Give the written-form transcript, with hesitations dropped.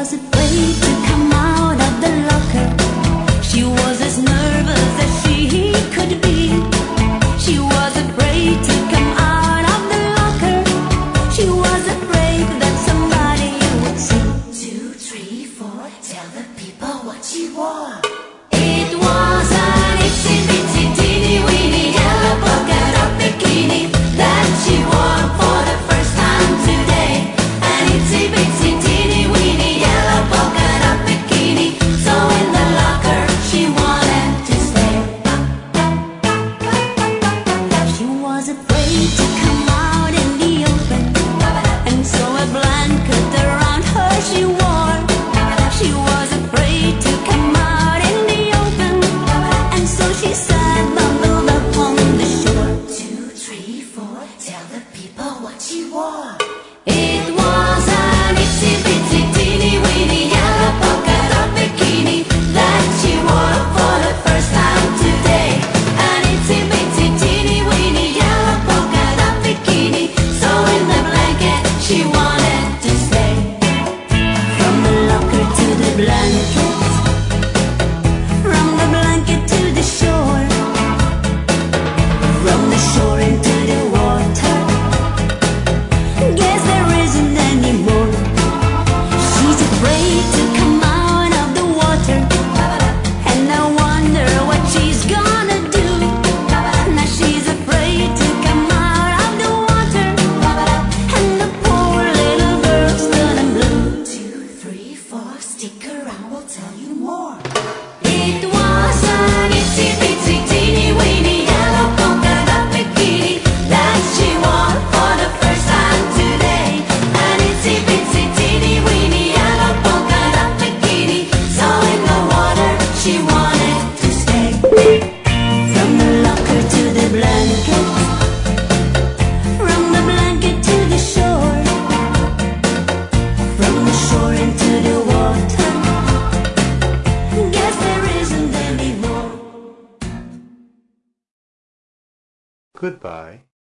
was afraid to come out of the locker. She was as nervous as she could be. She was afraid to come out of the locker. She was afraid that somebody would see. 2, 3, 4, tell the people what she wore. It was an itsy bitsy teeny weeny yellow polka dot bikini that she wore for the first time today. An itsy bitsy teeny weeny yellow polka dot bikini. So in the locker she wanted to stay. She was afraid to come out in the open, and so a blanket around her she wore. She was afraid to come out in the open, and so she sat bundled up on the shore. 2, 3, 4, tell the people what she wore. It was an itsy bitsy teeny weeny yellow polka dot bikini that she wore for the first time today. An itsy bitsy teeny weeny yellow polka dot bikini. So in the blanket she wanted to stay. From the locker to the blanket, from the blanket to the shore, from the shore into the water. Guess there isn't any more. She's afraid to come out of the water, and I wonder what she's gonna do. Now she's afraid to come out of the water, and the poor little girl's turning blue. 2, 3, 4, stick around, we'll tell you more. It was an itsy bitsy teeny weeny yellow polka dot bikini that she wore for the first time today. An itsy bitsy teeny weeny yellow polka dot bikini. So in the water she wanted to stay. From the locker to the blanket, from the blanket to the shore, from the shore into the water. Guess there isn't any more. Goodbye.